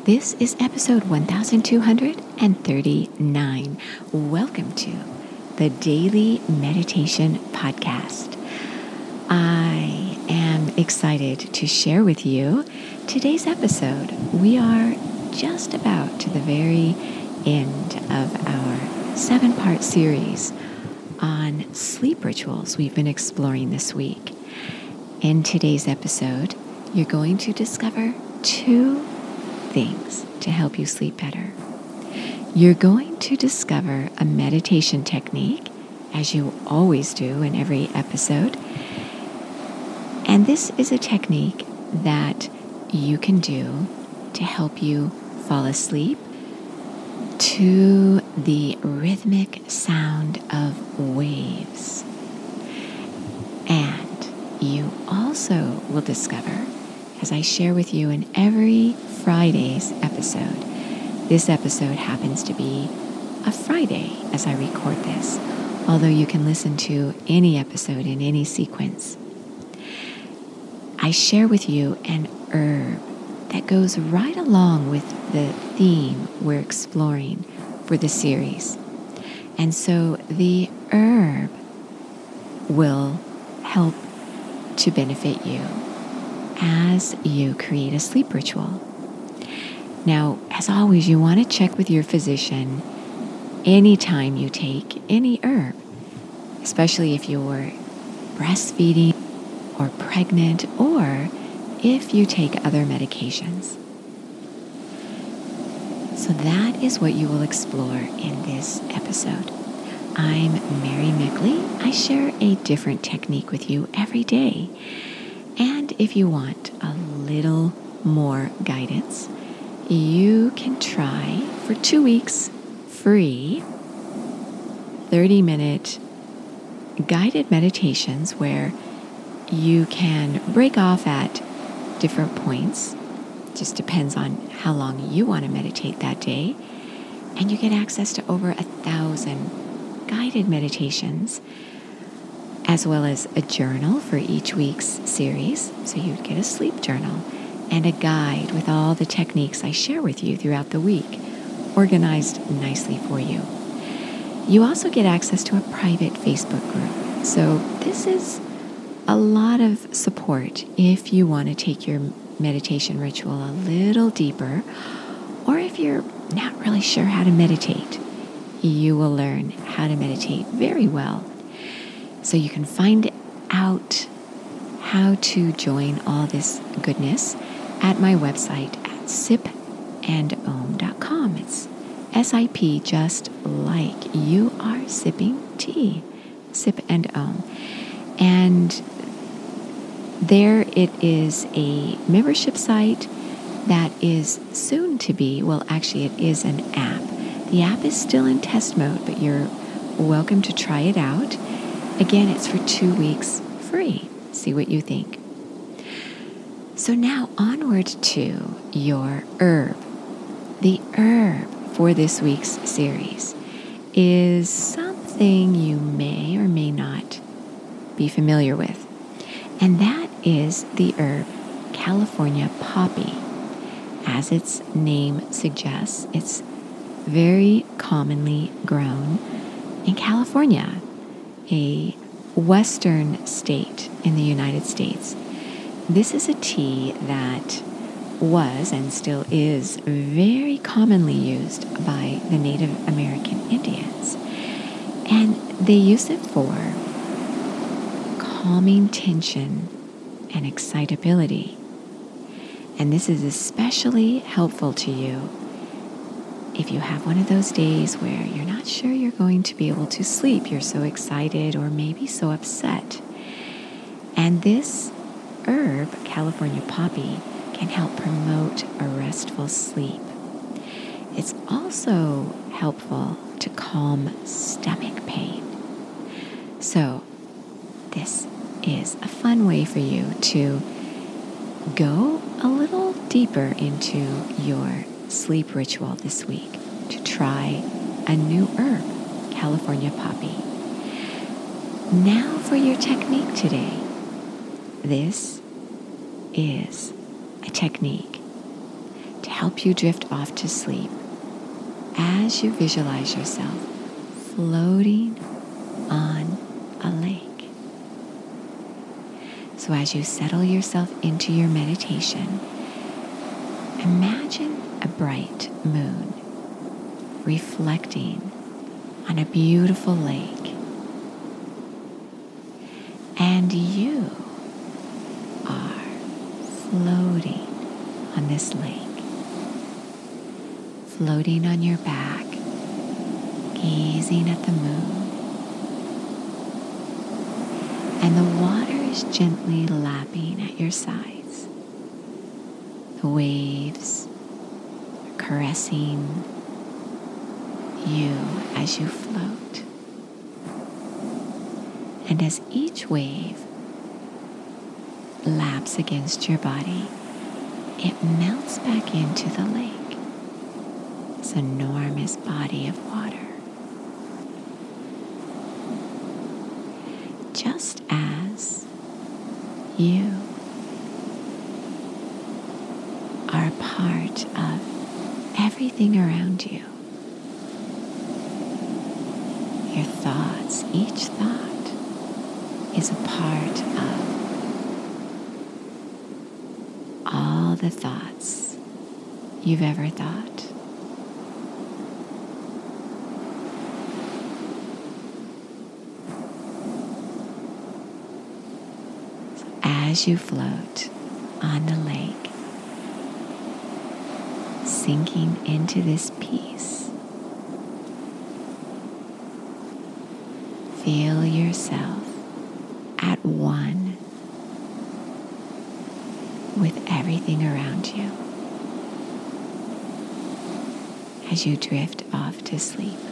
This is episode 1239. Welcome to the Daily Meditation Podcast. I am excited to share with you today's episode. We are just about to the very end of our 7-part series on sleep rituals we've been exploring this week. In today's episode, you're going to discover 2 things to help you sleep better. You're going to discover a meditation technique, as you always do in every episode. And this is a technique that you can do to help you fall asleep to the rhythmic sound of waves. And you also will discover, as I share with you in every Friday's episode, this episode happens to be a Friday as I record this, although you can listen to any episode in any sequence. I share with you an herb that goes right along with the theme we're exploring for the series. And so the herb will help to benefit you as you create a sleep ritual. Now, as always, you want to check with your physician anytime you take any herb, especially if you're breastfeeding or pregnant, or if you take other medications. So that is what you will explore in this episode. I'm Mary Mickley. I share a different technique with you every day. And if you want a little more guidance, you can try for 2 weeks free 30-minute guided meditations where you can break off at different points. Just depends on how long you want to meditate that day. And you get access to over 1,000 guided meditations, as well as a journal for each week's series. So you'd get a sleep journal and a guide with all the techniques I share with you throughout the week, organized nicely for you. You also get access to a private Facebook group. So this is a lot of support if you want to take your meditation ritual a little deeper, or if you're not really sure how to meditate. You will learn how to meditate very well. So you can find out how to join all this goodness at my website at sipandom.com. It's SIP, just like you are sipping tea. Sip and Om. And there it is a membership site that is soon to be, well, actually it is an app. The app is still in test mode, but you're welcome to try it out. Again, it's for 2 weeks free. See what you think. So now onward to your herb. The herb for this week's series is something you may or may not be familiar with. And that is the herb California poppy. As its name suggests, it's very commonly grown in California, a western state in the United States. This is a tea that was and still is very commonly used by the Native American Indians. And they use it for calming tension and excitability. And this is especially helpful to you if you have one of those days where you're not sure you're going to be able to sleep. You're so excited or maybe so upset. And this herb, California poppy, can help promote a restful sleep. It's also helpful to calm stomach pain. So this is a fun way for you to go a little deeper into your sleep ritual this week, to try a new herb, California poppy. Now for your technique today. This is a technique to help you drift off to sleep as you visualize yourself floating on a lake. So as you settle yourself into your meditation, imagine a bright moon reflecting on a beautiful lake. And you are floating on this lake, floating on your back, gazing at the moon. And the water is gently lapping at your sides. The waves are caressing you as you float. And as each wave laps against your body, it melts back into the lake, this enormous body of water. Just as you are a part of everything around you. Your thoughts, each thought is a part of all the thoughts you've ever thought. So as you float on the lake, sinking into this peace, feel yourself at one with everything around you as you drift off to sleep.